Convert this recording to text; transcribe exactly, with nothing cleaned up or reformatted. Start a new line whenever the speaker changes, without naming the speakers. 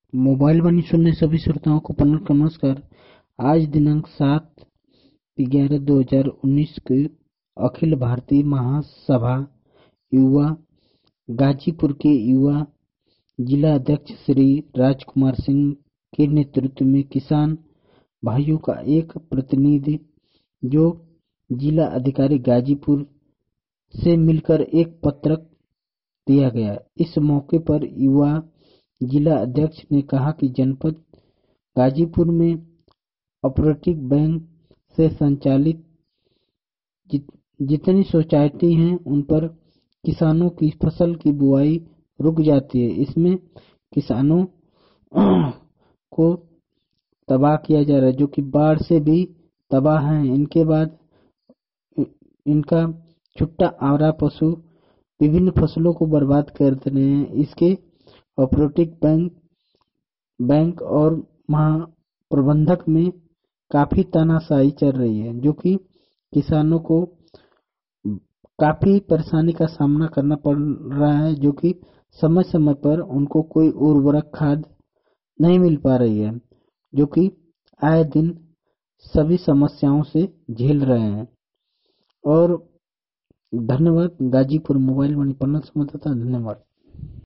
Mobile वाणी सुनने सभी श्रोताओं को पुनः नमस्कार। आज दिनांक सात ग्यारह दो हजार उन्नीस को अखिल भारतीय महासभा युवा गाजीपुर के युवा जिला अध्यक्ष श्री राजकुमार सिंह के नेतृत्व में किसान भाइयों का एक प्रतिनिधि जो जिला अधिकारी गाजीपुर से मिलकर एक पत्रक दिया गया। इस मौके पर युवा जिला अध्यक्ष ने कहा कि जनपद गाजीपुर में ऑपरेटिव बैंक से संचालित जित, जितनी सोसाइटी हैं उन पर किसानों की फसल की बुआई रुक जाती है। इसमें किसानों को तबाह किया जा रहा है, जो कि बाढ़ से भी तबाह हैं। इनके बाद इनका छुट्टा आवारा पशु विभिन्न फसलों को बर्बाद कर रहे हैं। इसके ऑपरेटिव बैंक बैंक और महाप्रबंधक में काफी तानाशाही चल रही है, जो कि किसानों को काफी परेशानी का सामना करना पड़ रहा है, जो कि समय समय पर उनको कोई उर्वरक खाद नहीं मिल पा रही है, जो कि आए दिन सभी समस्याओं से झेल रहे हैं। और धन्यवाद। गाजीपुर मोबाइल वाणी पन्ना संवाददाता, धन्यवाद।